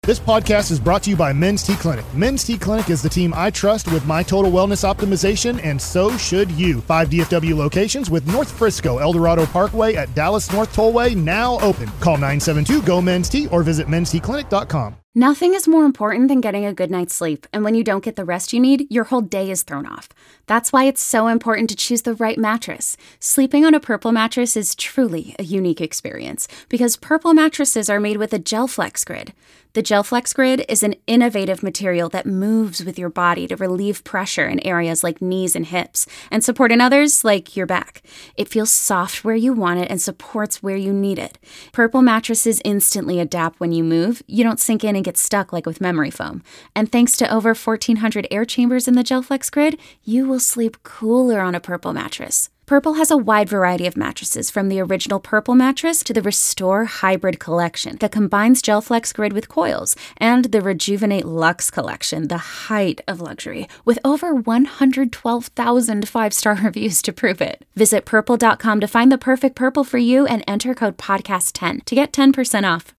This podcast is brought to you by Men's T Clinic. Men's T Clinic is the team I trust with my total wellness optimization, and so should you. 5 DFW locations with North Frisco, Eldorado Parkway at Dallas North Tollway now open. Call 972-GO-MEN'S-T or visit mensteclinic.com. Nothing is more important than getting a good night's sleep, and when you don't get the rest you need, your whole day is thrown off. That's why it's so important to choose the right mattress. Sleeping on a Purple mattress is truly a unique experience because Purple mattresses are made with a GelFlex Grid. The GelFlex Grid is an innovative material that moves with your body to relieve pressure in areas like knees and hips and support in others like your back. It feels soft where you want it and supports where you need it. Purple mattresses instantly adapt when you move. You don't sink in and get stuck like with memory foam. And thanks to over 1,400 air chambers in the GelFlex Grid, you will sleep cooler on a Purple mattress. Purple has a wide variety of mattresses, from the original Purple mattress to the Restore Hybrid collection that combines GelFlex Grid with coils, and the Rejuvenate Luxe collection, the height of luxury, with over 112,000 five-star reviews to prove it. Visit purple.com to find the perfect Purple for you and enter code podcast10 to get 10% off.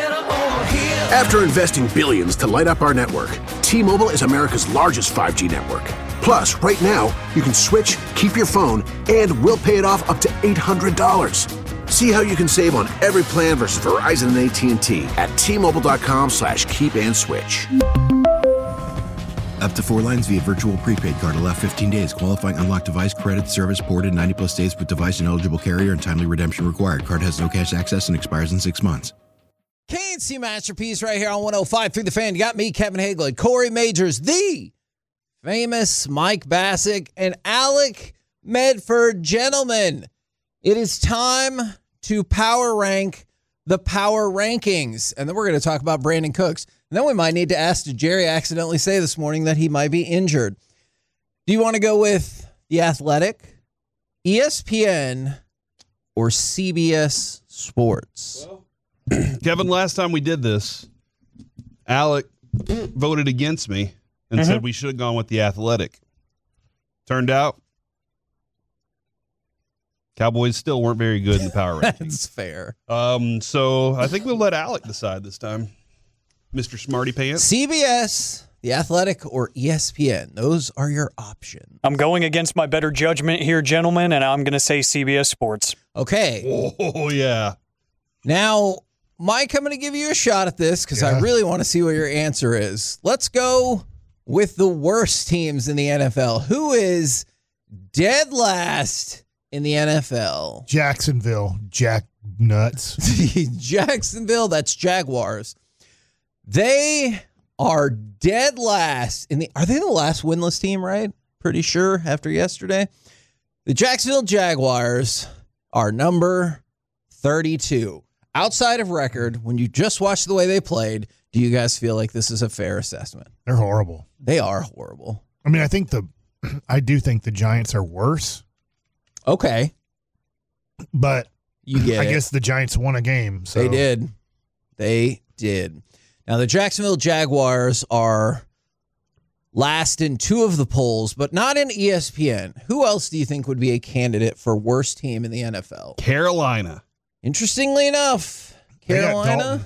After investing billions to light up our network, T-Mobile is America's largest 5G network. Plus, right now, you can switch, keep your phone, and we'll pay it off up to $800. See how you can save on every plan versus Verizon and AT&T at T-Mobile.com/keep-and-switch. Up to 4 lines via virtual prepaid card. Allow 15 days. Qualifying unlocked device credit service ported 90-plus days with device and eligible carrier and timely redemption required. Card has no cash access and expires in 6 months. KNC Masterpiece right here on 105 through the Fan. You got me, Kevin Haglund, Corey Majors, the famous Mike Bassick, and Alec Medford. Gentlemen, it is time to power rank the power rankings. And then we're going to talk about Brandon Cooks. And then we might need to ask, did Jerry accidentally say this morning that he might be injured? Do you want to go with The Athletic, ESPN, or CBS Sports? Well, Kevin, last time we did this, Alec voted against me and said we should have gone with The Athletic. Turned out, Cowboys still weren't very good in the power rankings. That's fair. So I think we'll let Alec decide this time. Mr. Smarty Pants. CBS, The Athletic, or ESPN. Those are your options. I'm going against my better judgment here, gentlemen, and I'm going to say CBS Sports. Okay. Oh, yeah. Now, Mike, I'm going to give you a shot at this because I really want to see what your answer is. Let's go with the worst teams in the NFL. Who is dead last in the NFL? Jacksonville, Jack Nuts. Jacksonville, that's Jaguars. They are dead last in the. Are they the last winless team, right? Pretty sure after yesterday. The Jacksonville Jaguars are number 32. Outside of record, when you just watch the way they played, do you guys feel like this is a fair assessment? They're horrible. They are horrible. I mean, I do think the Giants are worse. Okay. But I guess the Giants won a game. So. They did. They did. Now, the Jacksonville Jaguars are last in 2 of the polls, but not in ESPN. Who else do you think would be a candidate for worst team in the NFL? Carolina. Interestingly enough, Carolina,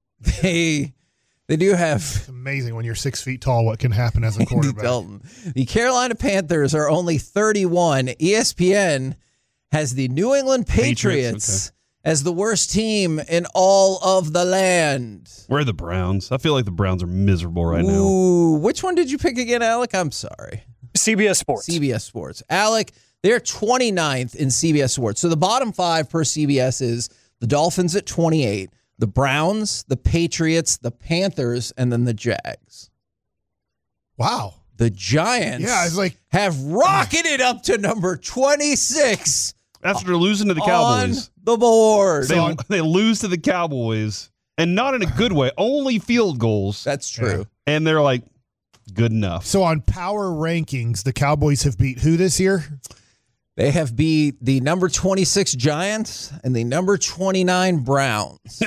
they do have. It's amazing when you're 6 feet tall what can happen as a quarterback. Dalton. The Carolina Panthers are only 31. ESPN has the New England Patriots as the worst team in all of the land. Where are the Browns? I feel like the Browns are miserable right now. Which one did you pick again, Alec? I'm sorry. CBS Sports. CBS Sports. Alec, they're 29th in CBS Sports. So the bottom 5 per CBS is the Dolphins at 28, the Browns, the Patriots, the Panthers, and then the Jags. Wow. The Giants have rocketed up to number 26. After losing to the Cowboys. On the board. They lose to the Cowboys, and not in a good way. Only field goals. That's true. Yeah. And they're like, good enough. So on power rankings, the Cowboys have beat who this year? They have beat the number 26 Giants and the number 29 Browns.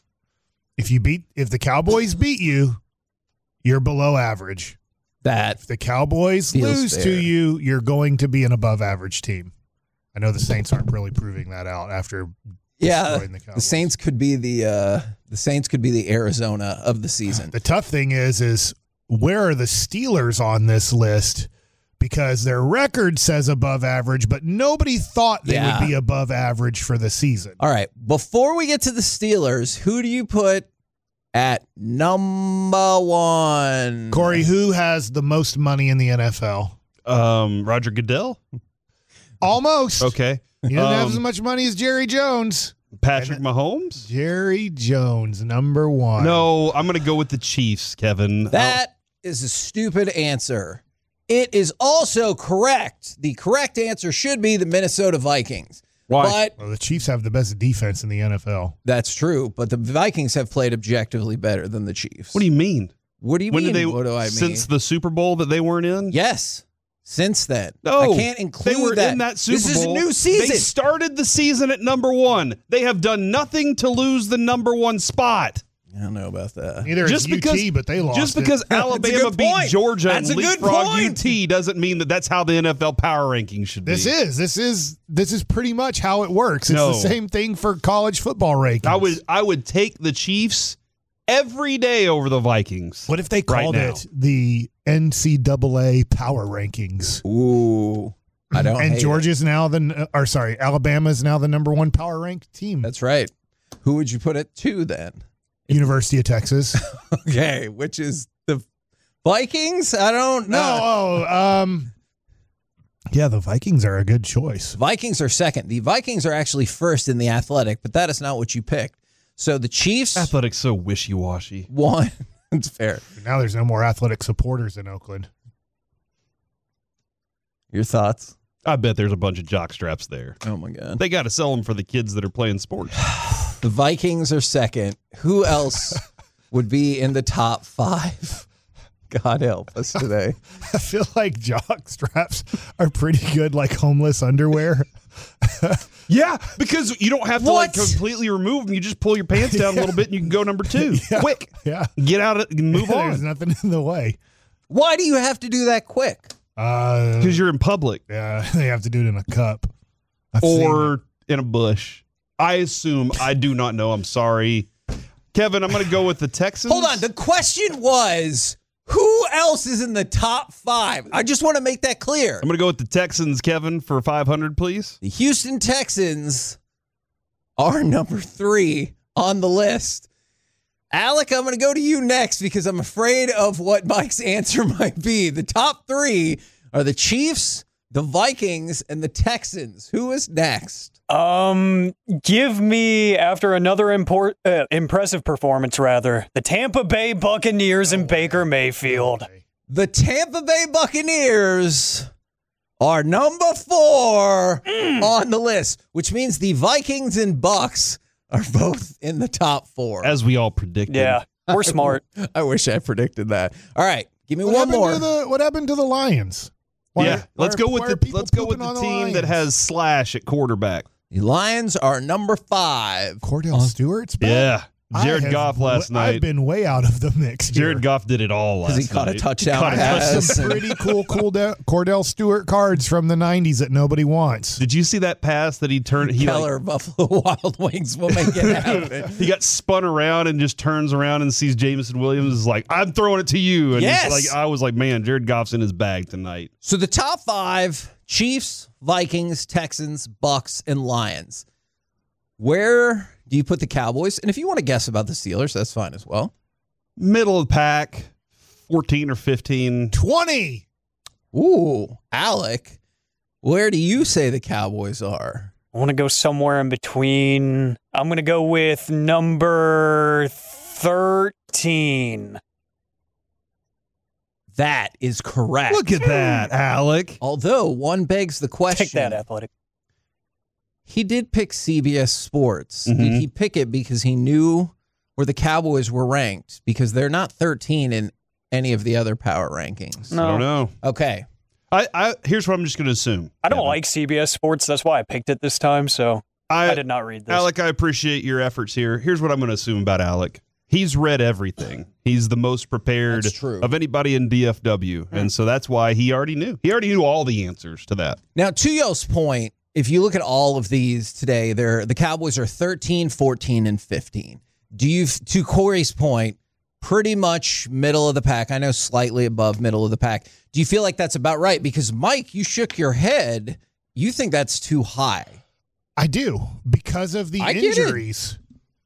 If the Cowboys beat you, you're below average. If the Cowboys lose to you, you're going to be an above average team. I know the Saints aren't really proving that out after Yeah, destroying the Cowboys. the Saints could be the Arizona of the season. The tough thing is where are the Steelers on this list? Because their record says above average, but nobody thought they would be above average for the season. All right, before we get to the Steelers, who do you put at number one? Corey, who has the most money in the NFL? Roger Goodell. Almost. Okay. He doesn't have as much money as Jerry Jones. Patrick Mahomes. Jerry Jones, number one. No, I'm going to go with the Chiefs, Kevin. That is a stupid answer. It is also correct. The correct answer should be the Minnesota Vikings. Why? But Well, the Chiefs have the best defense in the NFL. that's true. But the Vikings have played objectively better than the Chiefs. What do you mean? What do you When mean? did they? What do I mean? Since the Super Bowl that they weren't in? Yes. Since then. No, I can't include they were that. in that Super This is a Bowl. new season. They started the season at number one. They have done nothing to lose the number one spot. I don't know about that. Neither Just is UT, because, but they lost just because Alabama good beat point. Georgia That's and a good leapfrogged point. UT doesn't mean that that's how the NFL power ranking should be. This is pretty much how it works. It's No. the same thing for college football rankings. I would take the Chiefs every day over the Vikings. What if they called now. it the NCAA power rankings? Ooh. I don't And hate Georgia's now Alabama's now the number one power ranked team. That's right. Who would you put it to then? University of Texas. Okay, which is the Vikings? I don't know. Yeah, the Vikings are a good choice. Vikings are second. The Vikings are actually first in the Athletic, but that is not what you picked. So the Chiefs Athletics so wishy-washy. won. It's fair. Now there's no more athletic supporters in Oakland. Your thoughts? I bet there's a bunch of jock straps there. Oh my God. They got to sell them for the kids that are playing sports. The Vikings are second. Who else would be in the top five? God help us today. I feel like jock straps are pretty good, like homeless underwear. Yeah, because you don't have to What? completely remove them. You just pull your pants down a little bit and you can go number two. Quick. Yeah. Get out of it and move There's on. nothing in the way. Why do you have to do that quick? Because you're in public Yeah, they have to do it in a cup. I've seen it. or in a bush. I assume. I do not know. I'm sorry. Kevin, I'm going to go with the Texans. Hold on. The question was, who else is in the top five? I just want to make that clear. I'm going to go with the Texans, Kevin, for 500, please. The Houston Texans are number 3 on the list. Alec, I'm going to go to you next because I'm afraid of what Mike's answer might be. The top 3 are the Chiefs, the Vikings, and the Texans. Who is next? Give me, after another impressive performance, the Tampa Bay Buccaneers and Baker Mayfield. The Tampa Bay Buccaneers are number 4 on the list, which means the Vikings and Bucks are both in the top 4. As we all predicted. Yeah, we're smart. I wish I predicted that. All right, give me one more. What happened to the Lions? Let's go with the the team that has Slash at quarterback. The Lions are number 5. Cordell Stewart's back? Yeah. I Jared have Goff last night. I've been way out of the mix here. Jared Goff did it all last night. Because he caught a touchdown Caught a pass. touchdown. Some pretty cool Cordell Stewart cards from the 90s that nobody wants. Did you see that pass that he turned? Keller, Buffalo Wild Wings will make it happen. He got spun around and just turns around and sees Jameson Williams is like, I'm throwing it to you. And Yes. it's like, I was like, man, Jared Goff's in his bag tonight. So the top 5, Chiefs, Vikings, Texans, Bucks, and Lions. Where do you put the Cowboys? And if you want to guess about the Steelers, that's fine as well. Middle of the pack, 14 or 15. 20. Ooh, Alec, where do you say the Cowboys are? I want to go somewhere in between. I'm going to go with number 13. That is correct. Look at that, Alec. Although one begs the question. Take that, Athletic. He did pick CBS Sports. Mhm. Did he pick it because he knew where the Cowboys were ranked? Because they're not 13 in any of the other power rankings. No. I don't know. Okay. Here's what I'm just going to assume. I don't Kevin. like CBS Sports. That's why I picked it this time. So I did not read this. Alec, I appreciate your efforts here. Here's what I'm going to assume about Alec. He's read everything. He's the most prepared That's true. of anybody in DFW. And so that's why he already knew. He already knew all the answers to that. Now, to Yo's point, if you look at all of these today, the Cowboys are 13, 14, and 15. Do you, to Corey's point, pretty much middle of the pack? I know slightly above middle of the pack. Do you feel like that's about right? Because, Mike, you shook your head. You think that's too high. I do, because of the injuries.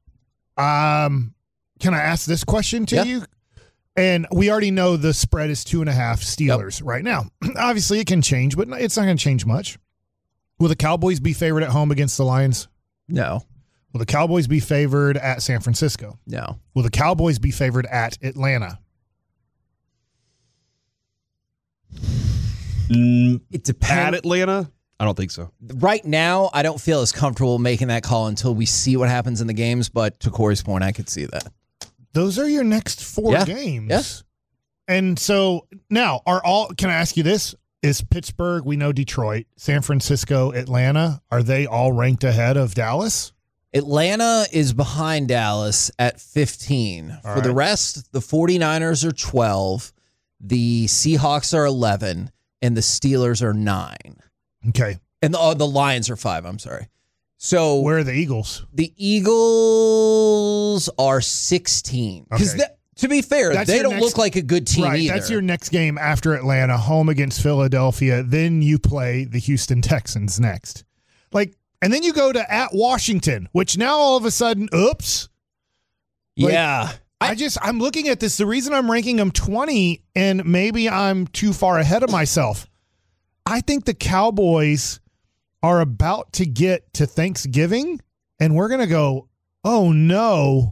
Can I ask this question to you? And we already know the spread is 2.5 Steelers right now. Obviously, it can change, but it's not going to change much. Will the Cowboys be favored at home against the Lions? No. Will the Cowboys be favored at San Francisco? No. Will the Cowboys be favored at Atlanta? It depends. At Atlanta? I don't think so. Right now, I don't feel as comfortable making that call until we see what happens in the games, but to Corey's point, I could see that. Those are your next 4 games. Yes. And so now, can I ask you this? Is Pittsburgh, we know Detroit, San Francisco, Atlanta, are they all ranked ahead of Dallas? Atlanta is behind Dallas at 15. For the rest, the 49ers are 12, the Seahawks are 11, and the Steelers are 9. Okay. And the Lions are 5, I'm sorry. So where are the Eagles? The Eagles are 16. Because to be fair, they don't look like a good team either. That's your next game after Atlanta, home against Philadelphia. Then you play the Houston Texans next. And then you go to at Washington, which now all of a sudden, oops. Yeah. I'm looking at this. The reason I'm ranking them 20, and maybe I'm too far ahead of myself. I think the Cowboys are about to get to Thanksgiving, and we're going to go, oh, no.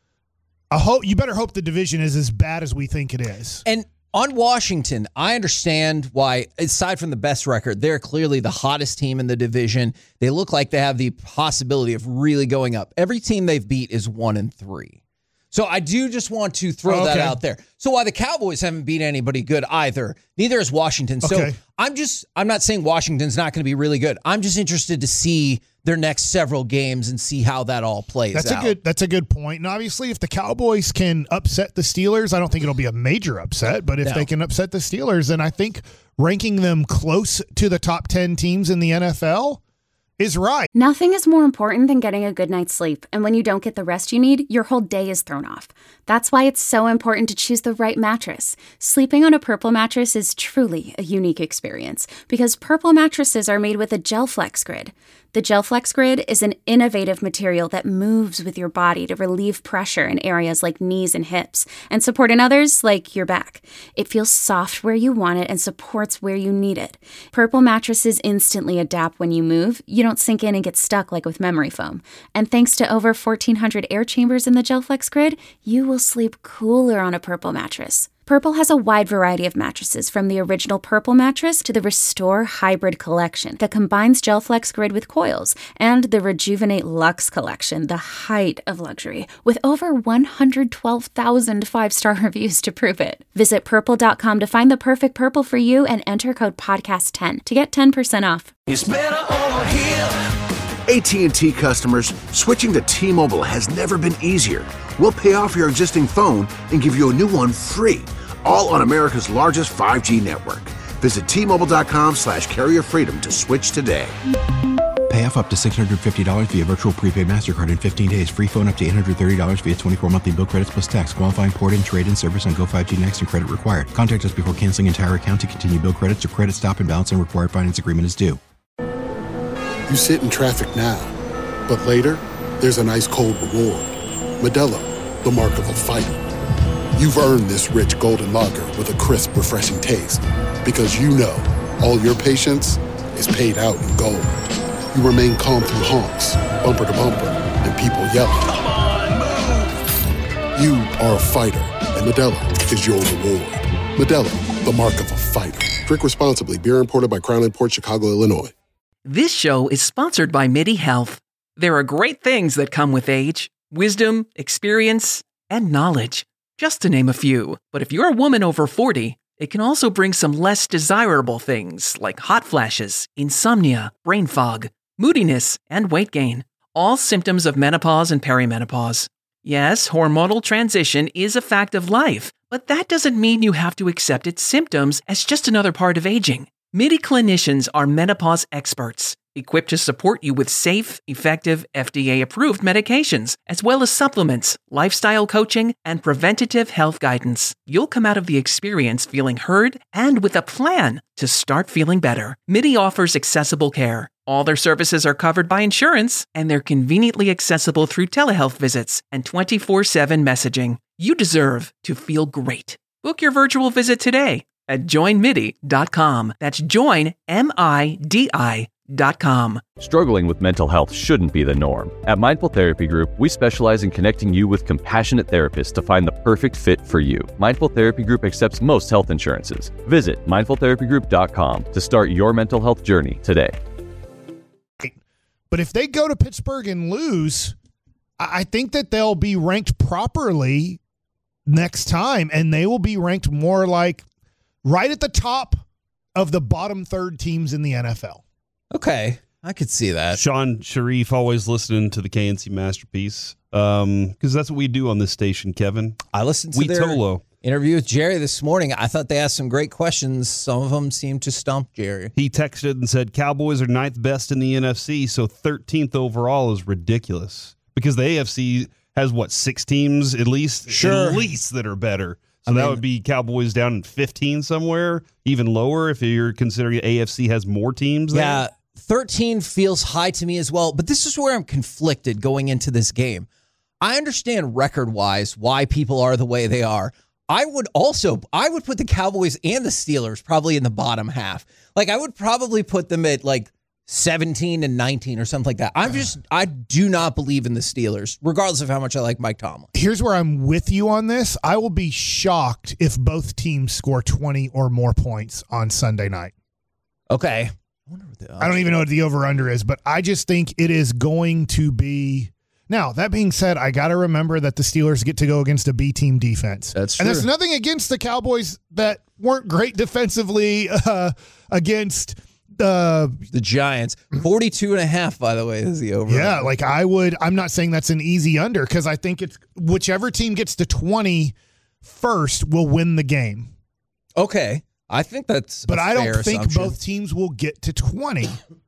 You better hope the division is as bad as we think it is. And on Washington, I understand why, aside from the best record, they're clearly the hottest team in the division. They look like they have the possibility of really going up. Every team they've beat is 1-3. So I do just want to throw that out there. So while the Cowboys haven't beat anybody good either, neither is Washington. So I'm not saying Washington's not going to be really good. I'm just interested to see their next several games and see how that all plays out. That's a good point. And obviously, if the Cowboys can upset the Steelers, I don't think it'll be a major upset, but if they can upset the Steelers, then I think ranking them close to the top 10 teams in the NFL is right. Nothing is more important than getting a good night's sleep, and when you don't get the rest you need, your whole day is thrown off. That's why it's so important to choose the right mattress. Sleeping on a Purple mattress is truly a unique experience because Purple mattresses are made with a GelFlex Grid. The GelFlex Grid is an innovative material that moves with your body to relieve pressure in areas like knees and hips and support in others like your back. It feels soft where you want it and supports where you need it. Purple mattresses instantly adapt when you move. You don't sink in and get stuck like with memory foam. And thanks to over 1,400 air chambers in the GelFlex Grid, you will sleep cooler on a Purple mattress. Purple has a wide variety of mattresses, from the original Purple mattress to the Restore Hybrid collection that combines GelFlex Grid with coils, and the Rejuvenate Luxe collection, the height of luxury, with over 112,000 five-star reviews to prove it. Visit Purple.com to find the perfect Purple for you and enter code podcast10 to get 10% off. It's better over here. AT&T customers, switching to T-Mobile has never been easier. We'll pay off your existing phone and give you a new one free, all on America's largest 5G network. Visit T-Mobile.com/carrier freedom to switch today. Pay off up to $650 via virtual prepaid MasterCard in 15 days. Free phone up to $830 via 24 monthly bill credits plus tax. Qualifying port-in, trade-in service on Go 5G Next and credit required. Contact us before canceling entire account to continue bill credits or credit stop and balance on required finance agreement is due. You sit in traffic now, but later, there's an ice-cold reward. Modelo, the mark of a fighter. You've earned this rich golden lager with a crisp, refreshing taste. Because you know, all your patience is paid out in gold. You remain calm through honks, bumper to bumper, and people yelling. Come on, move! You are a fighter, and Modelo is your reward. Modelo, the mark of a fighter. Drink responsibly. Beer imported by Crown Imports, Chicago, Illinois. This show is sponsored by MIDI Health. There are great things that come with age. Wisdom, experience, and knowledge, just to name a few. But if you're a woman over 40, it can also bring some less desirable things like hot flashes, insomnia, brain fog, moodiness, and weight gain. All symptoms of menopause and perimenopause. Yes, hormonal transition is a fact of life, but that doesn't mean you have to accept its symptoms as just another part of aging. MIDI clinicians are menopause experts, equipped to support you with safe, effective, FDA-approved medications, as well as supplements, lifestyle coaching, and preventative health guidance. You'll come out of the experience feeling heard and with a plan to start feeling better. MIDI offers accessible care. All their services are covered by insurance, and they're conveniently accessible through telehealth visits and 24/7 messaging. You deserve to feel great. Book your virtual visit today at joinmidi.com. That's joinmidi.com. Struggling with mental health shouldn't be the norm. At Mindful Therapy Group, we specialize in connecting you with compassionate therapists to find the perfect fit for you. Mindful Therapy Group accepts most health insurances. Visit mindfultherapygroup.com to start your mental health journey today. But if they go to Pittsburgh and lose, I think that they'll be ranked properly next time, and they will be ranked more like right at the top of the bottom third teams in the NFL. Okay, I could see that. Sean Sharif always listening to the KNC Masterpiece because that's what we do on this station, Kevin. I listened to their interview with Jerry this morning. I thought they asked some great questions. Some of them seemed to stump Jerry. He texted and said, Cowboys are 9th best in the NFC, so 13th overall is ridiculous because the AFC has, 6 teams at least? Sure. At least that are better. So that would be Cowboys down in 15 somewhere, even lower if you're considering AFC has more teams there. Yeah, 13 feels high to me as well, but this is where I'm conflicted going into this game. I understand record-wise why people are the way they are. I would put the Cowboys and the Steelers probably in the bottom half. Like, I would probably put them at 17 and 19 or something like that. I do not believe in the Steelers, regardless of how much I like Mike Tomlin. Here's where I'm with you on this. I will be shocked if both teams score 20 or more points on Sunday night. Okay. I don't even know what the over-under is, but I just think it is going to be... Now, that being said, I got to remember that the Steelers get to go against a B-team defense. That's true. And there's nothing against the Cowboys that weren't great defensively against the Giants. 42.5, by the way, is the over. Yeah, I'm not saying that's an easy under because I think it's whichever team gets to 20 first will win the game. Okay. I think that's But I don't fair think assumption. both teams will get to 20.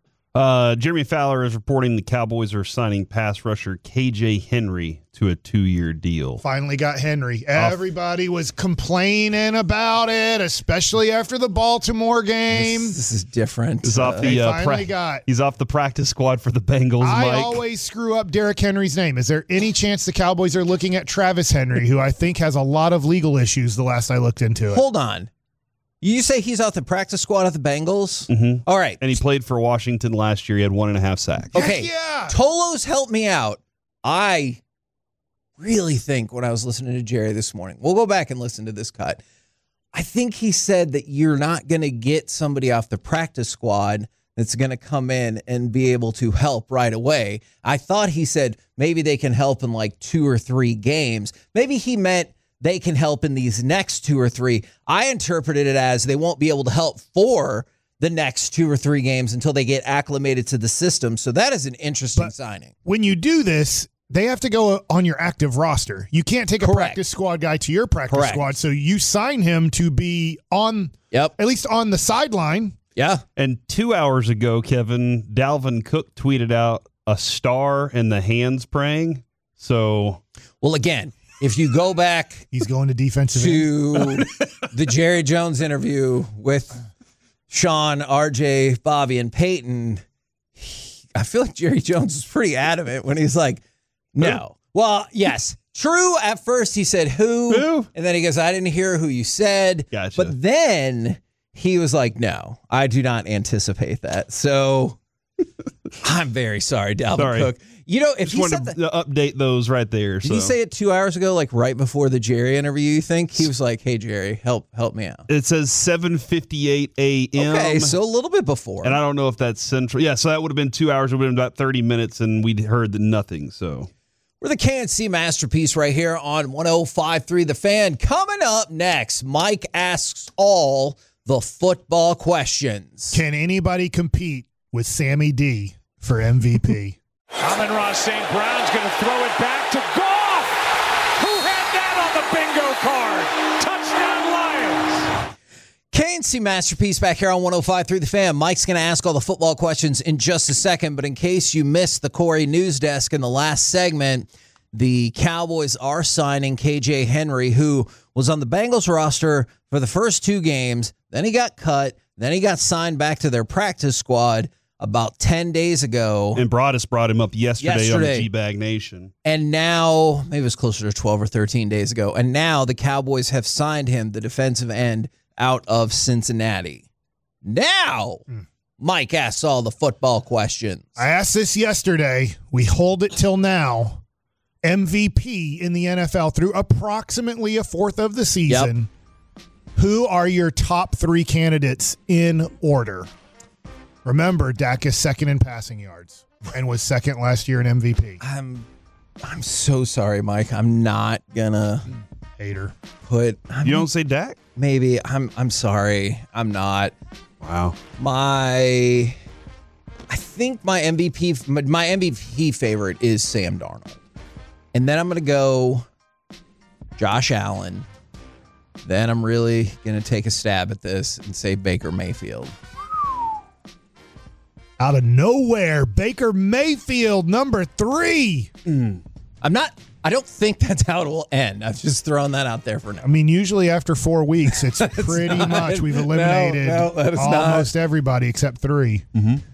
Jeremy Fowler is reporting the Cowboys are signing pass rusher KJ Henry to a 2-year deal. Finally got Henry. Everybody was complaining about it, especially after the Baltimore game. This is different. He's off he's off the practice squad for the Bengals, I Mike. always screw up Derrick Henry's name. Is there any chance the Cowboys are looking at Travis Henry, who I think has a lot of legal issues the last I looked into it? Hold on. You say he's off the practice squad of the Bengals? Mm-hmm. All right. And he played for Washington last year. He had 1.5 sacks. Okay. Yeah. Tolos helped me out. I really think when I was listening to Jerry this morning, we'll go back and listen to this cut. I think he said that you're not going to get somebody off the practice squad that's going to come in and be able to help right away. I thought he said maybe they can help in 2 or 3 games. Maybe he meant they can help in these next 2 or 3. I interpreted it as they won't be able to help for the next 2 or 3 games until they get acclimated to the system. So that is an interesting signing. When you do this, they have to go on your active roster. You can't take a practice squad guy to your practice squad. So you sign him to be on, at least on the sideline. Yeah. And 2 hours ago, Kevin, Dalvin Cook tweeted out a star and the hands praying. So, well, again, if you go back, he's going to defensive to the Jerry Jones interview with Sean, RJ, Bobby, and Peyton. I feel like Jerry Jones was pretty adamant when he's like, no. Well, yes, true. At first he said who? And then he goes, I didn't hear who you said. Gotcha. But then he was like, no, I do not anticipate that. So I'm very sorry, Dalvin Cook. You know, if just wanted to update those right there. Did he say it 2 hours ago, right before the Jerry interview, you think? He was like, hey, Jerry, help me out. It says 7:58 a.m. Okay, so a little bit before. And I don't know if that's central. Yeah, so that would have been 2 hours. It would have been about 30 minutes, and we'd heard nothing. So we're the KNC Masterpiece right here on 105.3 The Fan. Coming up next, Mike asks all the football questions. Can anybody compete with Sammy D for MVP? Amon-Ra St. Brown's going to throw it back to Goff. Who had that on the bingo card? Touchdown Lions. Mincy Masterpiece back here on 105.3 The Fan. Mike's going to ask all the football questions in just a second, but in case you missed the Corey News Desk in the last segment, the Cowboys are signing KJ Henry, who was on the Bengals roster for the first 2 games. Then he got cut. Then he got signed back to their practice squad about 10 days ago. And Broadus brought him up yesterday on the G-Bag Nation. And now, maybe it was closer to 12 or 13 days ago, and now the Cowboys have signed him, the defensive end, out of Cincinnati. Now, Mike asks all the football questions. I asked this yesterday. We hold it till now. MVP in the NFL through approximately a fourth of the season. Yep. Who are your top 3 candidates in order? Remember, Dak is second in passing yards and was second last year in MVP. I'm so sorry, Mike. I'm not gonna hater put. You don't say Dak? Maybe. I'm sorry. I'm not. Wow. I think my MVP favorite is Sam Darnold. And then I'm going to go Josh Allen. Then I'm really going to take a stab at this and say Baker Mayfield. Out of nowhere, Baker Mayfield, number 3. I don't think that's how it will end. I've just thrown that out there for now. I mean, usually after 4 weeks, it's pretty much we've eliminated almost everybody except 3.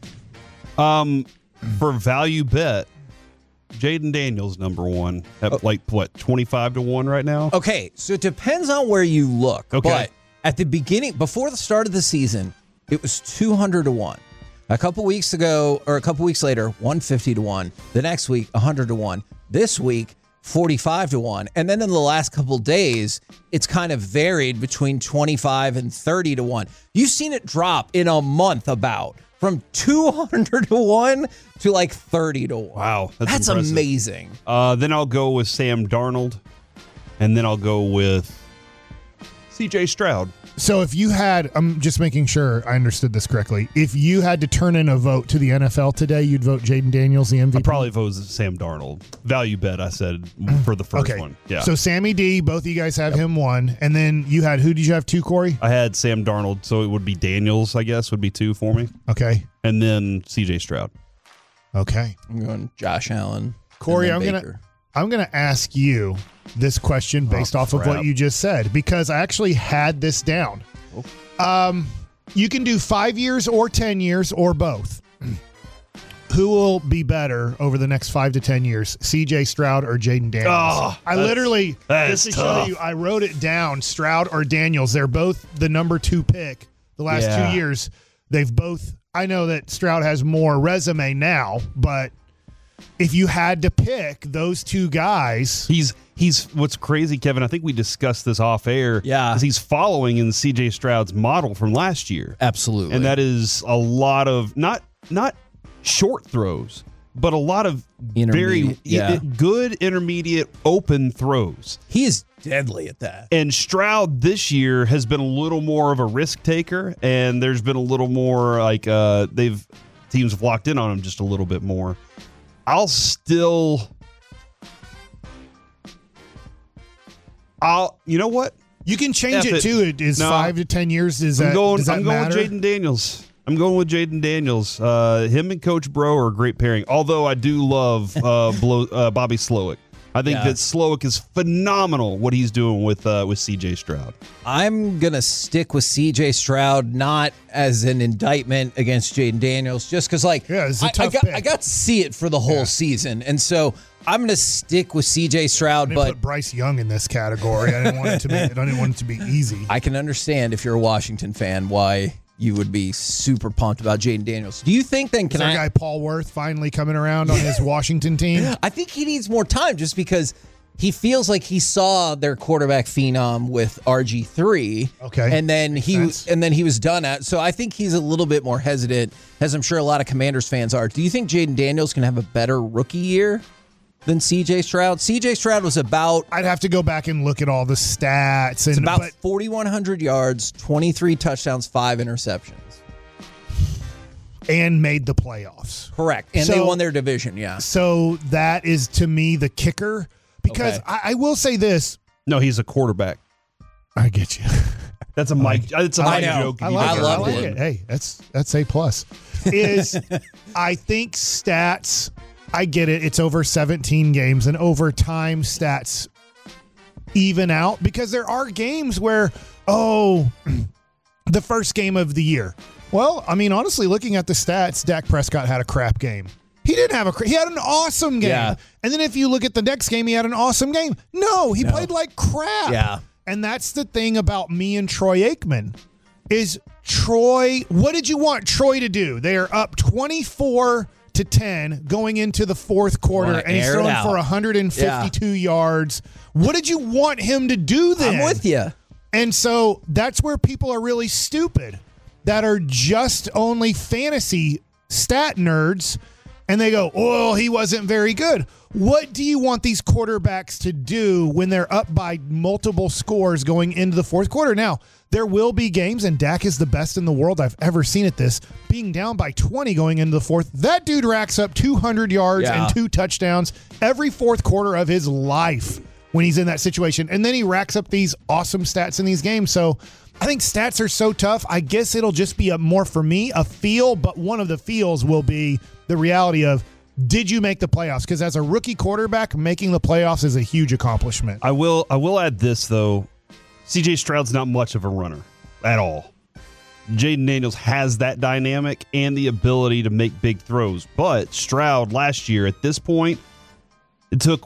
For value bet, Jaden Daniels number 1 at 25 to 1 right now. Okay, so it depends on where you look. Okay. But at the beginning, before the start of the season, it was 200 to 1. A couple weeks ago, or a couple weeks later, 150 to 1. The next week, 100 to 1. This week, 45 to 1. And then in the last couple days, it's kind of varied between 25 and 30 to 1. You've seen it drop in a month from 200 to 1 to like 30 to 1. Wow. That's amazing. Then I'll go with Sam Darnold, and then I'll go with CJ Stroud. So if you had, I'm just making sure I understood this correctly. If you had to turn in a vote to the NFL today, you'd vote Jaden Daniels, the MVP? I'd probably vote Sam Darnold. Value bet, I said, for the first one. Yeah. So Sammy D, both of you guys have him 1. And then you had, who did you have 2, Corey? I had Sam Darnold, so it would be Daniels, I guess, would be 2 for me. Okay. And then CJ Stroud. Okay. I'm going Josh Allen. Corey, I'm gonna ask you this question based off of what you just said, because I actually had this down. You can do 5 years or 10 years or both. Who will be better over the next 5 to 10 years, CJ Stroud or Jaden Daniels? I literally, just to show you, I wrote it down, Stroud or Daniels. They're both the number 2 pick the last 2 years. They've both, I know that Stroud has more resume now, but if you had to pick those 2 guys. He's what's crazy, Kevin, I think we discussed this off air. Yeah. Is he's following in CJ Stroud's model from last year. Absolutely. And that is a lot of not short throws, but a lot of very good intermediate open throws. He is deadly at that. And Stroud this year has been a little more of a risk taker, and there's been a little more like teams have locked in on him just a little bit more. You know what? You can change it too. It is 5 to 10 years. Does that matter? With Jaden Daniels. I'm going with Jaden Daniels. Him and Coach Bro are a great pairing. Although I do love Bobby Slowick. I think that Slowick is phenomenal what he's doing with CJ Stroud. I'm going to stick with CJ Stroud, not as an indictment against Jaden Daniels, just because I got to see it for the whole season. And so I'm going to stick with CJ Stroud. But put Bryce Young in this category. I didn't want it to be easy. I can understand if you're a Washington fan why you would be super pumped about Jaden Daniels. Do you think then our guy Paul Worth finally coming around on his Washington team? I think he needs more time just because he feels like he saw their quarterback phenom with RG3. Okay. And then he was done at. So I think he's a little bit more hesitant, as I'm sure a lot of Commanders fans are. Do you think Jaden Daniels can have a better rookie year than CJ Stroud? CJ Stroud was about... I'd have to go back and look at all the stats. It's about 4,100 yards, 23 touchdowns, 5 interceptions. And made the playoffs. Correct. And they won their division, yeah. So that is, to me, the kicker. Because I will say this. No, he's a quarterback. I get you. That's a Mike. It's a Mike know. joke. I like it. it. Hey, that's A+. I think stats, I get it. It's over 17 games, and over time stats even out because there are games where, the first game of the year. Well, I mean, honestly, looking at the stats, Dak Prescott had a crap game. He didn't have he had an awesome game. Yeah. And then if you look at the next game, he had an awesome game. No, he played like crap. Yeah. And that's the thing about me and Troy Aikman is Troy, what did you want Troy to do? They are up 24-10 going into the fourth quarter, and he's throwing for 152 yards. What did you want him to do then? I'm with you. And so that's where people are really stupid that are just only fantasy stat nerds, and they go, oh, he wasn't very good. What do you want these quarterbacks to do when they're up by multiple scores going into the fourth quarter? Now, there will be games, and Dak is the best in the world I've ever seen at this, being down by 20 going into the fourth. That dude racks up 200 yards and 2 touchdowns every fourth quarter of his life when he's in that situation. And then he racks up these awesome stats in these games. So I think stats are so tough. I guess it'll just be more for me, a feel, but one of the feels will be the reality of, did you make the playoffs? Because as a rookie quarterback, making the playoffs is a huge accomplishment. I will add this, though. C.J. Stroud's not much of a runner at all. Jaden Daniels has that dynamic and the ability to make big throws. But Stroud last year, at this point, it took,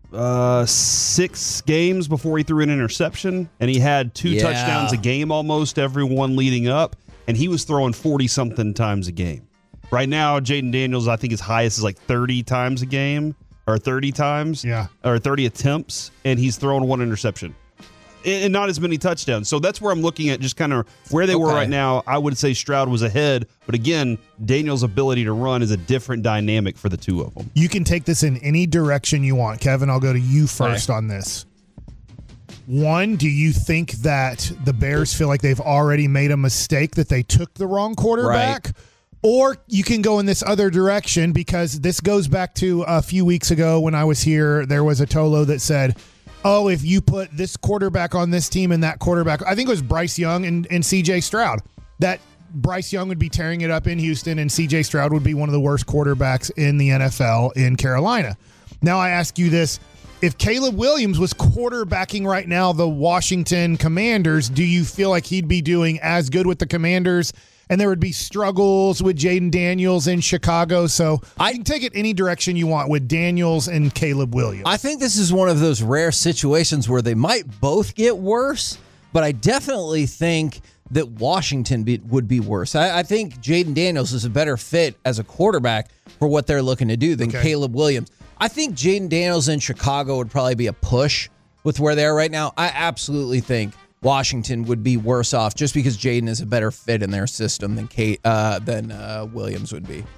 6 games before he threw an interception, and he had 2 touchdowns a game almost, every one leading up, and he was throwing 40-something times a game. Right now, Jaden Daniels, I think his highest is like 30 times a game, or 30 times, or 30 attempts, and he's throwing 1 interception. And not as many touchdowns. So that's where I'm looking at just kind of where they were right now. I would say Stroud was ahead, but again, Daniels' ability to run is a different dynamic for the two of them. You can take this in any direction you want. Kevin, I'll go to you first on this. One, do you think that the Bears feel like they've already made a mistake that they took the wrong quarterback? Right. Or you can go in this other direction, because this goes back to a few weeks ago when I was here. There was a Tolo that said, oh, if you put this quarterback on this team and that quarterback, I think it was Bryce Young and C.J. Stroud, that Bryce Young would be tearing it up in Houston and C.J. Stroud would be one of the worst quarterbacks in the NFL in Carolina. Now I ask you this. If Caleb Williams was quarterbacking right now the Washington Commanders, do you feel like he'd be doing as good with the Commanders? And there would be struggles with Jaden Daniels in Chicago. So I can take it any direction you want with Daniels and Caleb Williams. I think this is one of those rare situations where they might both get worse, but I definitely think that Washington would be worse. I think Jaden Daniels is a better fit as a quarterback for what they're looking to do than Caleb Williams. I think Jaden Daniels in Chicago would probably be a push with where they are right now. I absolutely think Washington would be worse off just because Jaden is a better fit in their system than Williams would be.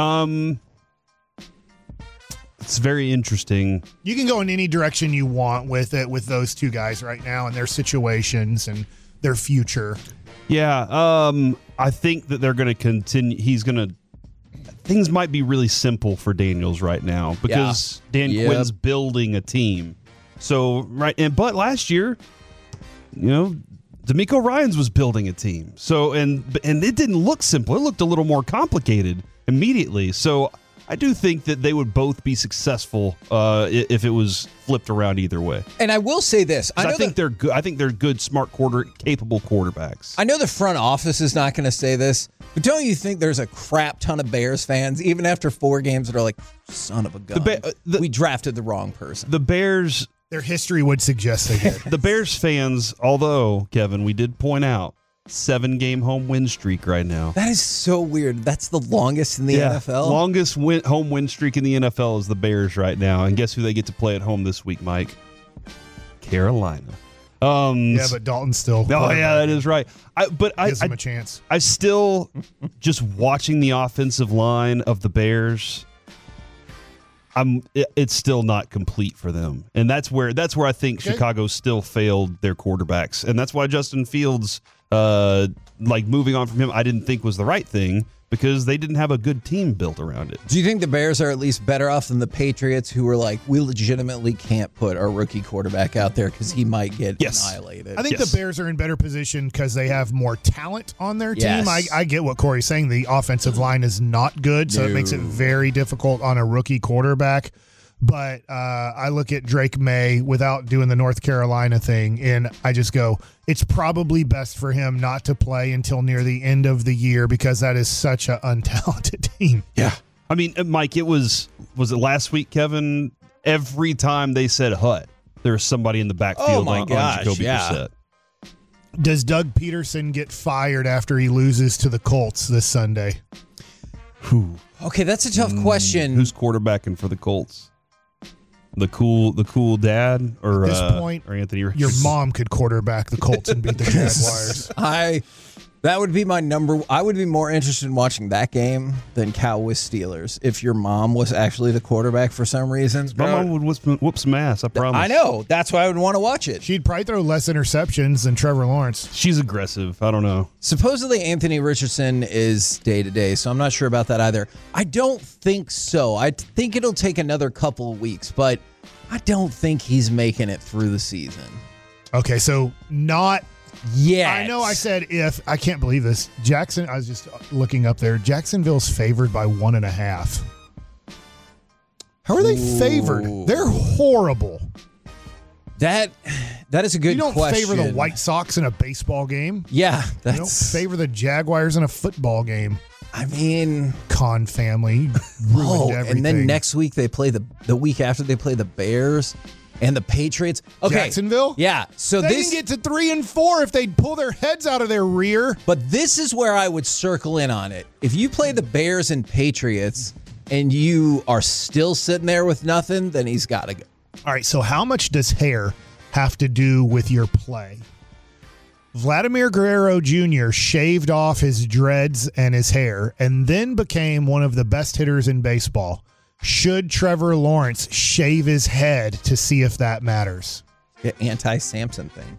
It's very interesting. You can go in any direction you want with it with those two guys right now and their situations and their future. Yeah, I think that they're going to continue. Things might be really simple for Daniels right now because Dan Quinn's building a team. So but last year, DeMeco Ryans was building a team. So and it didn't look simple. It looked a little more complicated immediately. So I do think that they would both be successful if it was flipped around either way. And I will say this: I think they're good. I think they're good, smart, capable quarterbacks. I know the front office is not going to say this, but don't you think there's a crap ton of Bears fans, even after 4 games, that are like, "Son of a gun, we drafted the wrong person." The Bears. Their history would suggest they did. The Bears fans, although, Kevin, we did point out, 7-game home win streak right now. That is so weird. That's the longest in the NFL? Longest home win streak in the NFL is the Bears right now. And guess who they get to play at home this week, Mike? Carolina. But Dalton's still. Oh, yeah, that is right. Gives them a chance. I still, just watching the offensive line of the Bears, it's still not complete for them, and that's where I think Chicago still failed their quarterbacks, and that's why Justin Fields, moving on from him, I didn't think was the right thing because they didn't have a good team built around it. Do you think the Bears are at least better off than the Patriots, who were like, we legitimately can't put our rookie quarterback out there because he might get annihilated? I think the Bears are in better position because they have more talent on their team. I get what Corey's saying. The offensive line is not good, so it makes it very difficult on a rookie quarterback. But I look at Drake May without doing the North Carolina thing, and I just go, it's probably best for him not to play until near the end of the year because that is such an untalented team. Yeah. I mean, Mike, was it last week, Kevin? Every time they said Hut, there was somebody in the backfield on Jacoby Brissett. Does Doug Peterson get fired after he loses to the Colts this Sunday? Okay, that's a tough question. Who's quarterbacking for the Colts? The cool dad, or at this point, or Anthony Richardson? Your mom could quarterback the Colts and beat the Jaguars. That would be my number. I would be more interested in watching that game than Cowboys Steelers if your mom was actually the quarterback for some reason. My mom would whoop some ass, I promise. I know. That's why I would want to watch it. She'd probably throw less interceptions than Trevor Lawrence. She's aggressive. I don't know. Supposedly Anthony Richardson is day-to-day, so I'm not sure about that either. I don't think so. I think it'll take another couple of weeks, but I don't think he's making it through the season. Okay, so not... Yeah, I know I said if. I can't believe this. I was just looking up there. Jacksonville's favored by 1.5. How are they favored? They're horrible. That is a good question. You don't favor the White Sox in a baseball game. Yeah. You don't favor the Jaguars in a football game. I mean, Khan family ruined everything. And then next week they play the week after they play the Bears. And the Patriots. Okay. Jacksonville? Yeah. So they can get to 3-4 if they'd pull their heads out of their rear. But this is where I would circle in on it. If you play the Bears and Patriots and you are still sitting there with nothing, then he's got to go. All right. So how much does hair have to do with your play? Vladimir Guerrero Jr. shaved off his dreads and his hair and then became one of the best hitters in baseball. Should Trevor Lawrence shave his head to see if that matters? The anti-Samson thing.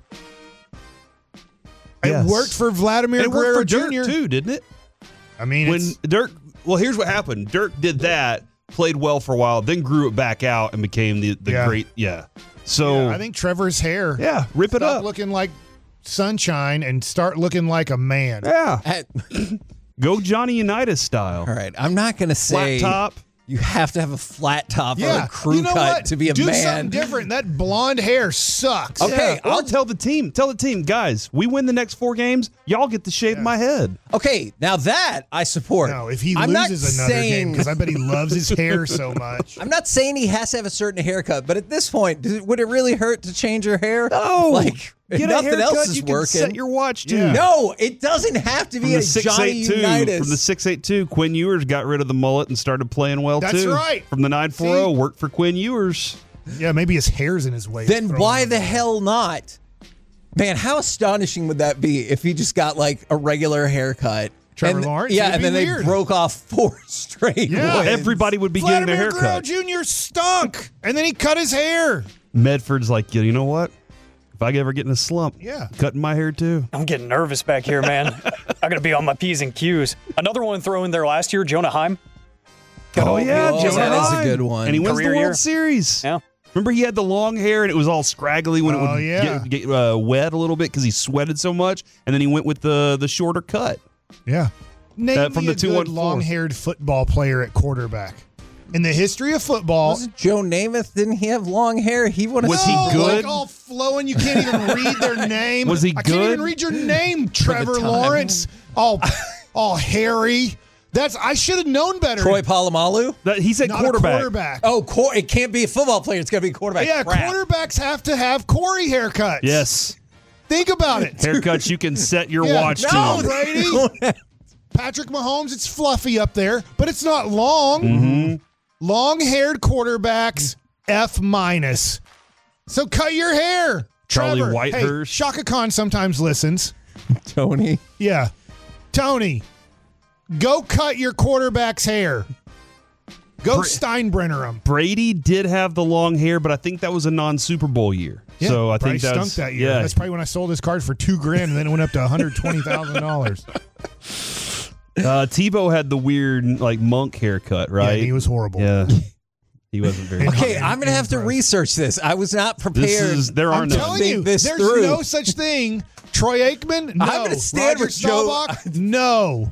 It worked for Vladimir Guerrero Jr. Dirk too, didn't it? I mean, when Dirk. Well, here's what happened. Dirk did that, played well for a while, then grew it back out and became the great. Yeah. So I think Trevor's hair. Yeah, rip it up. Looking like sunshine and start looking like a man. Yeah. Go Johnny Unitas style. All right. I'm not going to say. Flat top. You have to have a flat top or a crew cut what? to be a Do man. Do something different. That blonde hair sucks. Okay, yeah. Or tell the team, guys, we win the next 4 games, y'all get to shave my head. Okay, now that I support. No, if he loses another game, because I bet he loves his hair so much. I'm not saying he has to have a certain haircut, but at this point, would it really hurt to change your hair? No. Like, get nothing a haircut, else is you working. Can set your watch to. Yeah. No, it doesn't have to be a Johnny Unitas. From the 682, Quinn Ewers got rid of the mullet and started playing well too. That's right. From the 940, worked for Quinn Ewers. Yeah, maybe his hair's in his way. Then why the hell not? Man, how astonishing would that be if he just got like a regular haircut? Trevor Lawrence? Yeah, and then weird. they broke off 4 straight wins. Everybody would be getting a haircut. Vladimir Guerrero Jr. stunk, and then he cut his hair. Medford's like, you know what? If I ever get in a slump, cutting my hair too. I'm getting nervous back here, man. I got to be on my P's and Q's. Another one thrown there last year, Jonah Heim. Jonah Heim. That is a good one. And he wins the Career World year. Series. Yeah. Remember he had the long hair and it was all scraggly when it would get wet a little bit because he sweated so much, and then he went with the shorter cut. Yeah. Name from me the a good long-haired football player at quarterback. In the history of football, wasn't Joe Namath? Didn't he have long hair? He was he good? Like all flowing, you can't even read their name. Was he I good? can't even read your name, Trevor Lawrence. All hairy. I should have known better. Troy Polamalu? He said Not quarterback. A quarterback. Oh, it can't be a football player. It's got to be a quarterback. Yeah, Crap. quarterbacks have to have Corey haircuts. Yes. Think about it. Haircuts you can set your watch no, to. Brady. Patrick Mahomes, it's fluffy up there, but it's not long. Mm-hmm. Long-haired quarterbacks, F-. So cut your hair. Charlie Trevor. Whitehurst. Hey, Shaka Khan sometimes listens. Tony. Yeah. Tony, go cut your quarterback's hair. Go Steinbrenner him. Brady did have the long hair, but I think that was a non-Super Bowl year. Yeah, so I think that that's stunk that year. Yeah. That's probably when I sold his card for $2,000 and then it went up to $120,000. Tebow had the weird monk haircut, right? Yeah, he was horrible. Yeah. He wasn't very Okay, I'm going to have to research this. I was not prepared. I'm telling you, there's no such thing. Troy Aikman? No. I'm going to stand Roger with Joe. Staubach? No.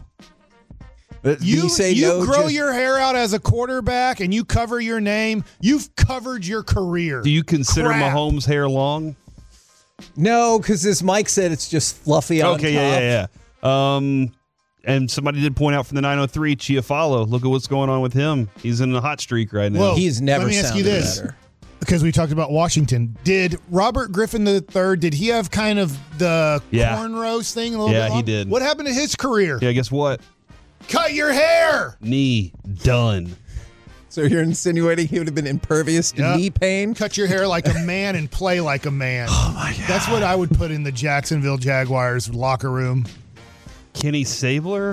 You grow your hair out as a quarterback and you cover your name. You've covered your career. Do you consider Mahomes' hair long? No, because as Mike said, it's just fluffy on top. Okay, yeah. And somebody did point out from the 903, Chiafalo. Look at what's going on with him. He's in a hot streak right now. Well, he's never let me ask you sounded this, better. because we talked about Washington. Did Robert Griffin III, did he have kind of the cornrows thing a little bit long? Yeah, he did. What happened to his career? Yeah, guess what? Cut your hair! Knee done. So you're insinuating he would have been impervious to knee pain? Cut your hair like a man and play like a man. Oh, my God. That's what I would put in the Jacksonville Jaguars locker room. Kenny Stabler?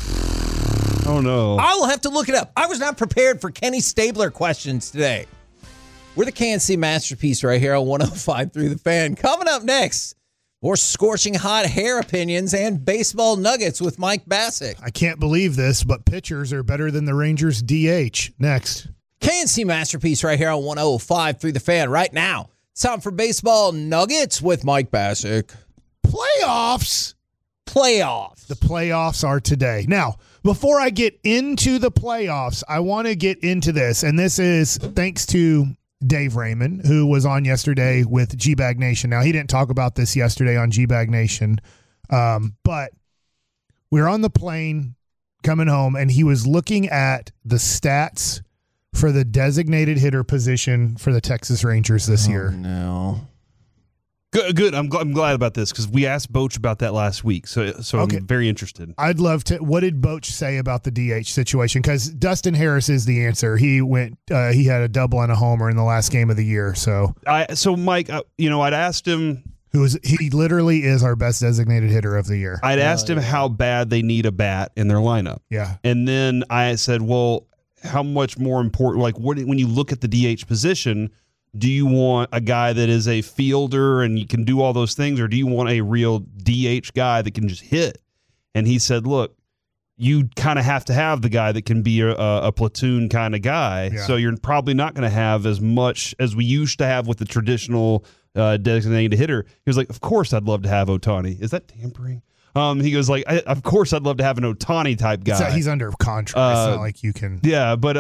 Oh, no. I'll have to look it up. I was not prepared for Kenny Stabler questions today. We're the Kansas City Masterpiece right here on 105 Through the Fan. Coming up next, more scorching hot hair opinions and baseball nuggets with Mike Bassick. I can't believe this, but pitchers are better than the Rangers DH. Next. KNC Masterpiece right here on 105 Through the Fan right now. It's time for baseball nuggets with Mike Bassick. Playoffs. The playoffs are today. Now, before I get into the playoffs, I want to get into this, and this is thanks to Dave Raymond, who was on yesterday with G-Bag Nation. Now, he didn't talk about this yesterday on G-Bag Nation, but we were on the plane coming home, and he was looking at the stats for the designated hitter position for the Texas Rangers this year. No. Good. I'm glad about this because we asked Boch about that last week, so okay. I'm very interested. I'd love to. What did Boch say about the DH situation? Because Dustin Harris is the answer. He went. He had a double and a homer in the last game of the year. So Mike, I'd asked him. He literally is our best designated hitter of the year. I'd asked him how bad they need a bat in their lineup. Yeah, and then I said, well, how much more important? Like, when you look at the DH position. Do you want a guy that is a fielder and you can do all those things, or do you want a real DH guy that can just hit? And he said, look, you kind of have to have the guy that can be a platoon kind of guy. Yeah. So you're probably not going to have as much as we used to have with the traditional designated hitter. He was like, of course I'd love to have Ohtani. Is that tampering? He goes like, of course I'd love to have an Ohtani type guy. He's under contract. It's not like you can. Yeah, but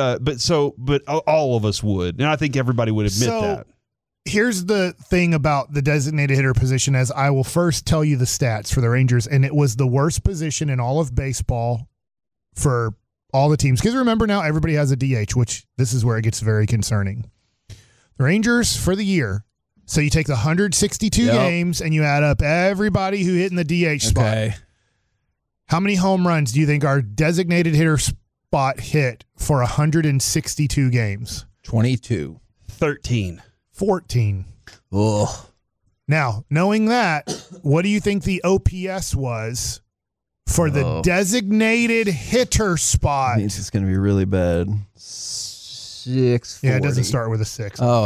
all of us would, and I think everybody would admit that. Here's the thing about the designated hitter position, as I will first tell you the stats for the Rangers, and it was the worst position in all of baseball for all the teams. Because remember now, everybody has a DH, which this is where it gets very concerning. The Rangers for the year. So you take the 162 games and you add up everybody who hit in the DH spot. Okay. How many home runs do you think our designated hitter spot hit for 162 games? 22. 13. 14. Ugh. Now, knowing that, what do you think the OPS was for the designated hitter spot? Means it's going to be really bad. 640. Yeah, it doesn't start with a 6. Oh,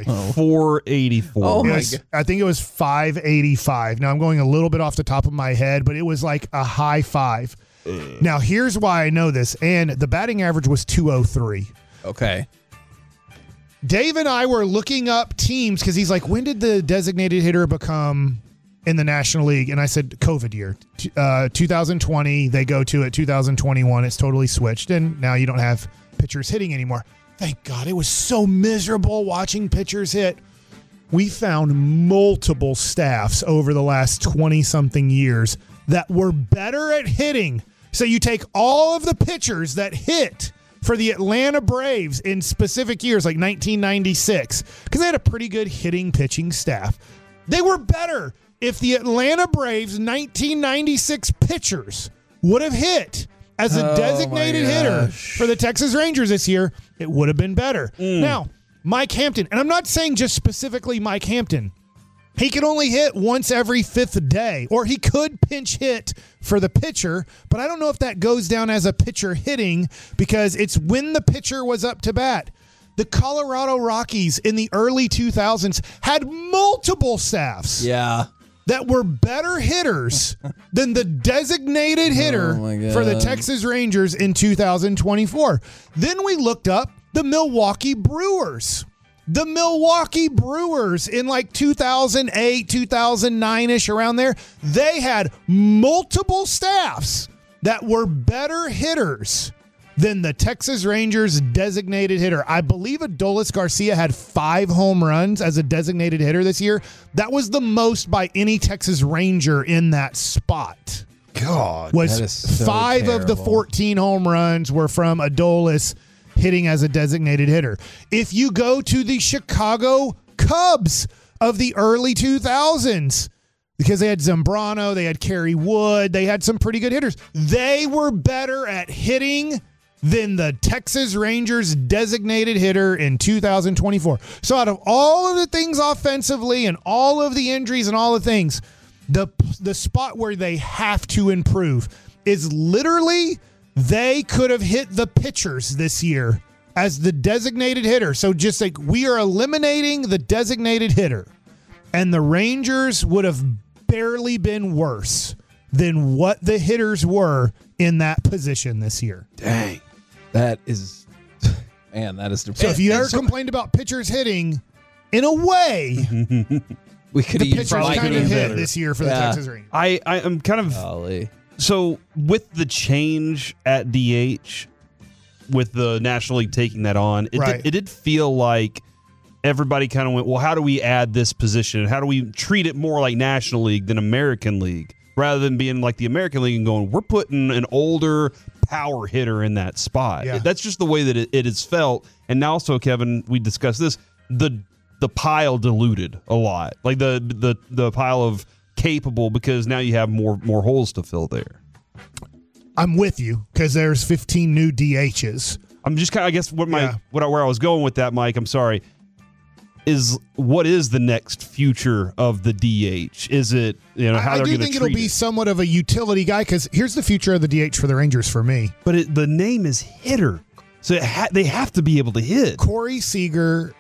484. Oh, my God. I think it was 585. Now, I'm going a little bit off the top of my head, but it was like a high 5. Now, here's why I know this. And the batting average was 203. Okay. Dave and I were looking up teams because he's like, when did the designated hitter become in the National League? And I said, COVID year. 2020, they go to it. 2021, it's totally switched. And now you don't have pitchers hitting anymore. Thank God. It was so miserable watching pitchers hit. We found multiple staffs over the last 20-something years that were better at hitting. So you take all of the pitchers that hit for the Atlanta Braves in specific years, like 1996, because they had a pretty good hitting pitching staff. They were better if the Atlanta Braves 1996 pitchers would have hit as a designated hitter for the Texas Rangers this year. It would have been better. Now, Mike Hampton, and I'm not saying just specifically Mike Hampton. He could only hit once every 5th day, or he could pinch hit for the pitcher, but I don't know if that goes down as a pitcher hitting because it's when the pitcher was up to bat. The Colorado Rockies in the early 2000s had multiple staffs. Yeah. that were better hitters than the designated hitter for the Texas Rangers in 2024. Then we looked up the Milwaukee Brewers. The Milwaukee Brewers in like 2008, 2009-ish, around there, they had multiple staffs that were better hitters than the Texas Rangers designated hitter. I believe Adolis Garcia had 5 home runs as a designated hitter this year. That was the most by any Texas Ranger in that spot. God, was that is so 5 terrible. of the 14 home runs were from Adolis hitting as a designated hitter. If you go to the Chicago Cubs of the early 2000s, because they had Zambrano, they had Kerry Wood, they had some pretty good hitters. They were better at hitting than the Texas Rangers designated hitter in 2024. So out of all of the things offensively and all of the injuries and all the things, the spot where they have to improve is literally they could have hit the pitchers this year as the designated hitter. So just like we are eliminating the designated hitter, and the Rangers would have barely been worse than what the hitters were in that position this year. Dang. That is, man, that is So if you ever complained about pitchers hitting, in a way, we could the pitchers kind of hit this year for the Texas Rangers. I'm kind of... Golly. So with the change at DH, with the National League taking that on, it did feel like everybody kind of went, well, how do we add this position? How do we treat it more like National League than American League? Rather than being like the American League and going, we're putting an older power hitter in that spot. Yeah. That's just the way that it is felt. And now also, Kevin, we discussed this, the pile diluted a lot. Like the pile of capable, because now you have more holes to fill there. I'm with you because there's 15 new DHs. I'm just kind of, I guess where I was going with that, Mike, I'm sorry, is what is the next future of the DH? Is it, how I they're do going to think it'll be somewhat of a utility guy, because here's the future of the DH for the Rangers for me. But the name is hitter, so they have to be able to hit. Corey Seager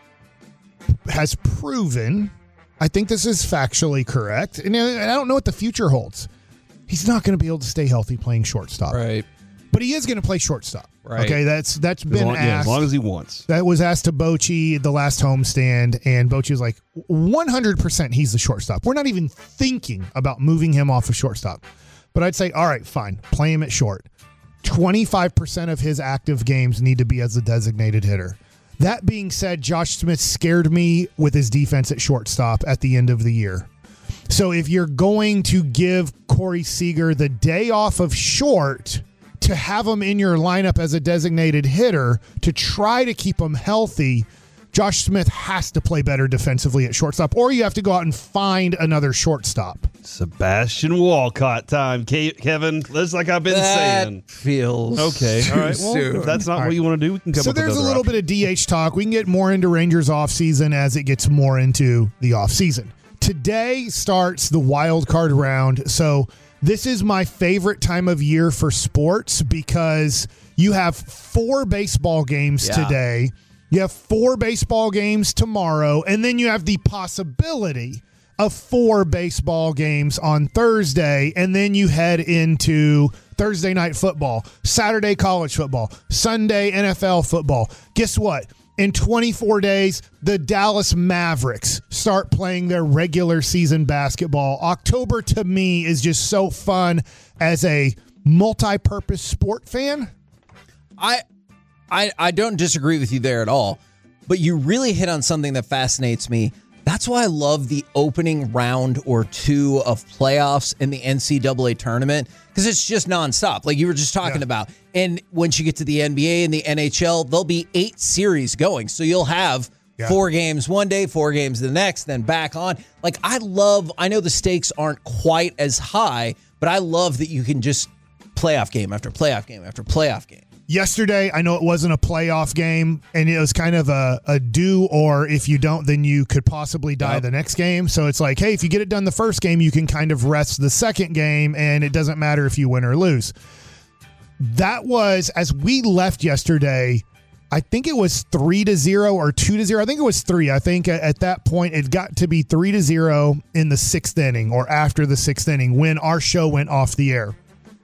has proven, I think this is factually correct, and I don't know what the future holds. He's not going to be able to stay healthy playing shortstop. Right. But he is going to play shortstop. Right. Okay, that's been asked. As long as he wants. That was asked to Bochy the last homestand, and Bochy was like, 100% he's the shortstop. We're not even thinking about moving him off of shortstop. But I'd say, all right, fine, play him at short. 25% of his active games need to be as a designated hitter. That being said, Josh Smith scared me with his defense at shortstop at the end of the year. So if you're going to give Corey Seager the day off of short to have him in your lineup as a designated hitter to try to keep him healthy, Josh Smith has to play better defensively at shortstop, or you have to go out and find another shortstop. Sebastian Walcott time, Kevin. That's like I've been saying. Feels okay. All right. Well, if that's not what you want to do, we can come up with there's a little bit of DH talk. We can get more into Rangers offseason as it gets more into the offseason. Today starts the wild card round. So this is my favorite time of year for sports because you have 4 baseball games today. You have 4 baseball games tomorrow, and then you have the possibility of 4 baseball games on Thursday, and then you head into Thursday night football, Saturday college football, Sunday NFL football. Guess what? In 24 days, the Dallas Mavericks start playing their regular season basketball. October, to me, is just so fun as a multi-purpose sport fan. I don't disagree with you there at all, but you really hit on something that fascinates me. That's why I love the opening round or 2 of playoffs in the NCAA tournament, because it's just nonstop, like you were just talking about. And once you get to the NBA and the NHL, there'll be 8 series going. So you'll have 4 games one day, 4 games the next, then back on. Like I know the stakes aren't quite as high, but I love that you can just playoff game after playoff game after playoff game. Yesterday, I know it wasn't a playoff game, and it was kind of a do, or if you don't, then you could possibly die the next game. So it's like, hey, if you get it done the first game, you can kind of rest the second game, and it doesn't matter if you win or lose. That was, as we left yesterday, I think it was 3-0 or 2-0. I think it was 3. I think at that point it got to be 3-0 in the 6th inning or after the 6th inning when our show went off the air.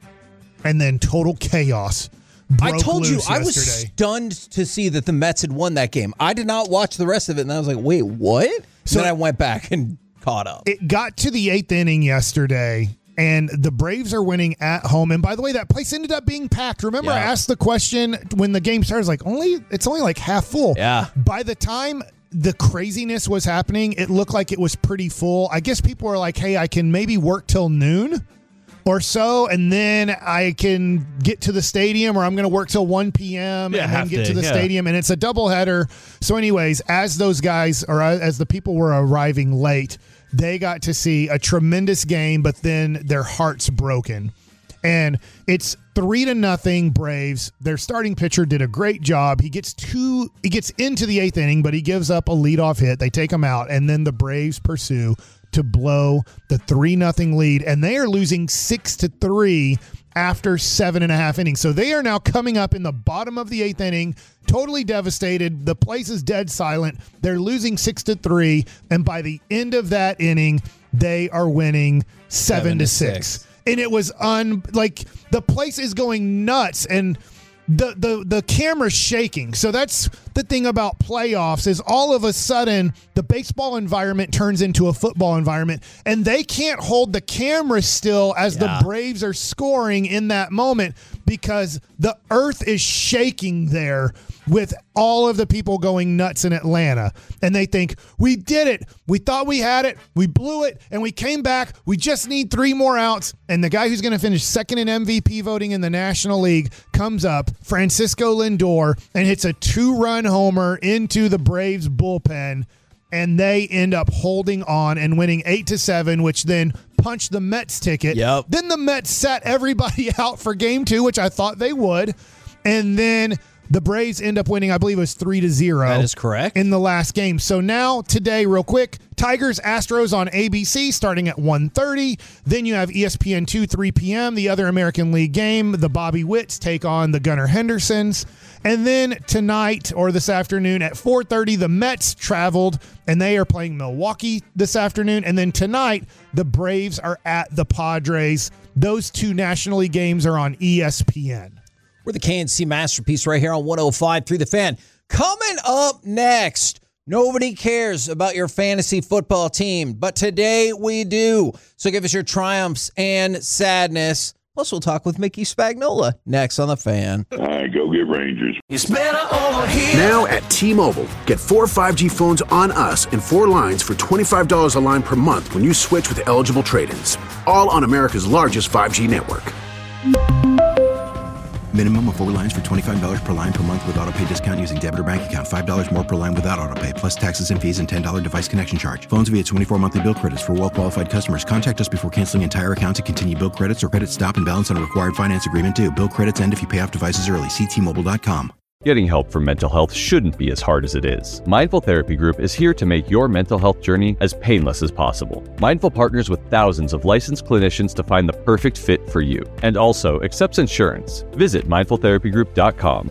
And then total chaos. I told you, yesterday. I was stunned to see that the Mets had won that game. I did not watch the rest of it, and I was like, wait, what? So then I went back and caught up. It got to the 8th inning yesterday, and the Braves are winning at home. And by the way, that place ended up being packed. Remember, I asked the question when the game started, like, it's only like half full. Yeah. By the time the craziness was happening, it looked like it was pretty full. I guess people were like, hey, I can maybe work till noon or so, and then I can get to the stadium, or I'm going to work till 1 p.m. and then get to the stadium, and it's a doubleheader. So anyways, as those guys, or as the people were arriving late, they got to see a tremendous game, but then their hearts broken. And it's 3-0 Braves. Their starting pitcher did a great job. He gets into the 8th inning, but he gives up a leadoff hit. They take him out, and then the Braves pursue to blow the 3-0 lead, and they are losing 6-3 after 7.5 innings. So they are now coming up in the bottom of the 8th inning, totally devastated. The place is dead silent. They're losing 6-3, and by the end of that inning, they are winning 7-6. And it was the place is going nuts, and the camera's shaking. So that's the thing about playoffs, is all of a sudden the baseball environment turns into a football environment, and they can't hold the camera still as the Braves are scoring in that moment, because the earth is shaking there with all of the people going nuts in Atlanta. And they think, we did it. We thought we had it. We blew it. And we came back. We just need 3 more outs. And the guy who's going to finish second in MVP voting in the National League comes up, Francisco Lindor, and hits a 2-run homer into the Braves bullpen. And they end up holding on and winning 8-7, which then punched the Mets ticket. Yep. Then the Mets sat everybody out for game 2, which I thought they would. And then the Braves end up winning, I believe it was 3-0. That is correct. In the last game. So now, today, real quick, Tigers, Astros on ABC starting at 1:30. Then you have ESPN2, 3 p.m., the other American League game. The Bobby Witts take on the Gunnar Hendersons. And then tonight, or this afternoon, at 4:30, the Mets traveled, and they are playing Milwaukee this afternoon. And then tonight, the Braves are at the Padres. Those 2 National League games are on ESPN. We're the KNC Masterpiece right here on 105 through the Fan. Coming up next, nobody cares about your fantasy football team, but today we do. So give us your triumphs and sadness. Plus, we'll talk with Mickey Spagnola next on the Fan. All right, go get Rangers. It's better over here. Now at T-Mobile, get 4 5G phones on us and 4 lines for $25 a line per month when you switch with eligible trade-ins. All on America's largest 5G network. Minimum of 4 lines for $25 per line per month with autopay discount using debit or bank account. $5 more per line without autopay, plus taxes and fees and $10 device connection charge. Phones via 24 monthly bill credits for well-qualified customers. Contact us before canceling entire account to continue bill credits or credit stop and balance on a required finance agreement due. Bill credits end if you pay off devices early. See T-Mobile.com. Getting help for mental health shouldn't be as hard as it is. Mindful Therapy Group is here to make your mental health journey as painless as possible. Mindful partners with thousands of licensed clinicians to find the perfect fit for you, and also accepts insurance. Visit mindfultherapygroup.com.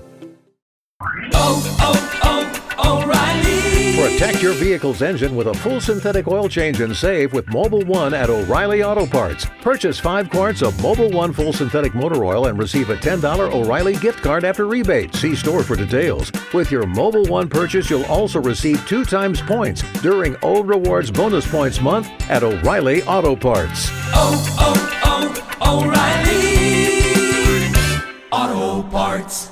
O'Reilly. Protect your vehicle's engine with a full synthetic oil change and save with Mobil 1 at O'Reilly Auto Parts. Purchase 5 quarts of Mobil 1 full synthetic motor oil and receive a $10 O'Reilly gift card after rebate. See store for details. With your Mobil 1 purchase, you'll also receive 2 times points during O Rewards Bonus Points Month at O'Reilly Auto Parts. O'Reilly Auto Parts.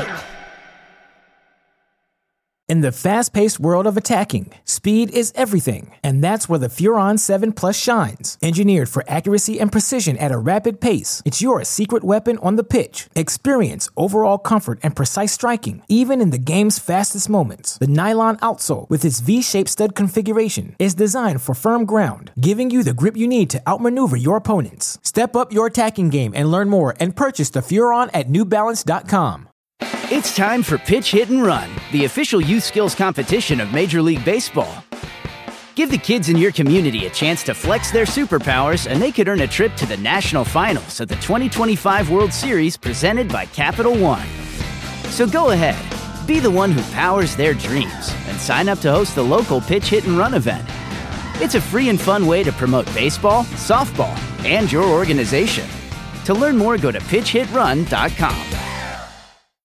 In the fast-paced world of attacking, speed is everything, and that's where the Furon 7 Plus shines. Engineered for accuracy and precision at a rapid pace, it's your secret weapon on the pitch. Experience overall comfort and precise striking, even in the game's fastest moments. The nylon outsole, with its V-shaped stud configuration, is designed for firm ground, giving you the grip you need to outmaneuver your opponents. Step up your attacking game and learn more, and purchase the Furon at NewBalance.com. It's time for Pitch, Hit, and Run, the official youth skills competition of Major League Baseball. Give the kids in your community a chance to flex their superpowers, and they could earn a trip to the national finals of the 2025 World Series presented by Capital One. So go ahead, Be the one who powers their dreams and sign up to host the local Pitch Hit and Run event. It's a free and fun way to promote baseball, softball, and your organization. To learn more, go to pitchhitrun.com.